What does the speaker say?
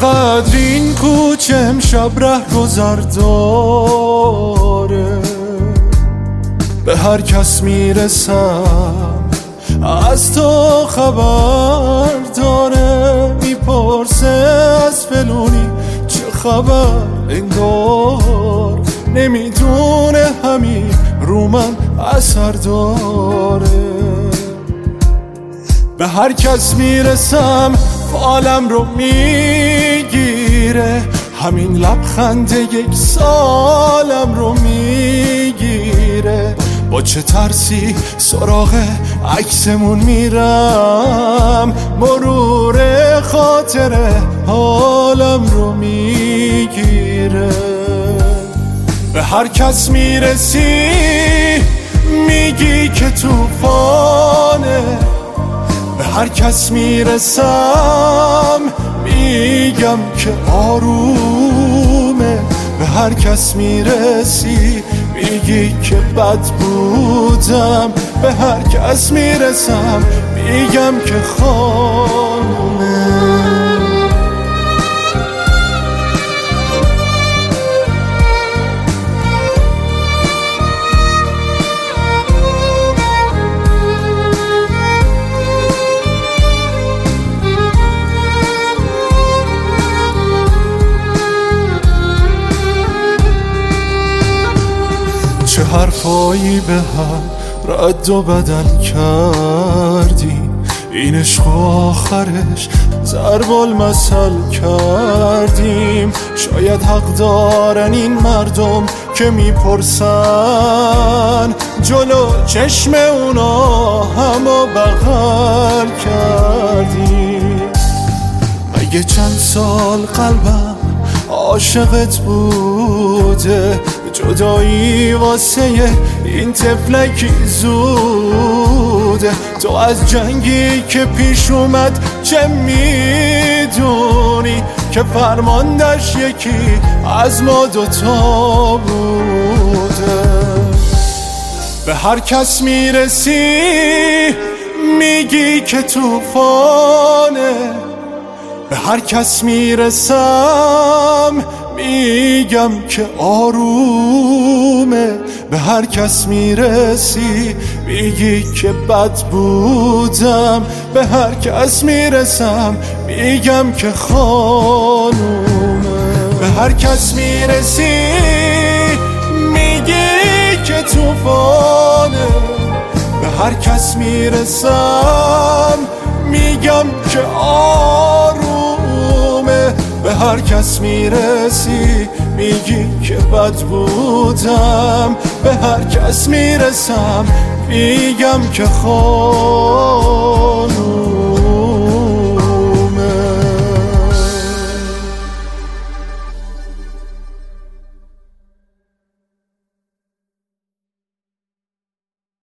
چقدر این کوچه امشب رهگذر داره، به هر کس میرسم از تو خبر داره. میپرسه از فلونی چه خبر، انگار نمیدونه همین رو من اثر داره. به هر کس میرسم حالم رو میگیره، همین لبخند یک سالم رو میگیره. با چه ترسی سراغ عکسمون میرم، مرور خاطره حالم رو میگیره. به هر کس میرسی میگی که توفانه، به هر کس میرسم میگم که آرومه. به هر کس میرسی میگی که بد بودم، به هر کس میرسم میگم که خانومه. چه حرفایی به هم رد و بدل کردیم، این عشق آخرش ضرب المثل کردیم. شاید حق دارن این مردم که میپرسن، جلو چشم اونا همو بغل کردیم. مگه چند سال قلبم عاشقت بوده، جدایی واسه این طفلکی زوده. تو از جنگی که پیش اومد چه میدونی، که فرماندش یکی از ما دوتا بوده. به هر کس میرسی میگی که توفانه، به هر کس میرسم میگم که آرومه. به هر کس میرسی میگی که بد بودم، به هر کس میرسم میگم که خانومه. به هر کس میرسی میگی که توفانه، به هر کس میرسم میگم که آرومه. به هر کس میرسی میگی که بد بودم، به هر کس میرسم میگم که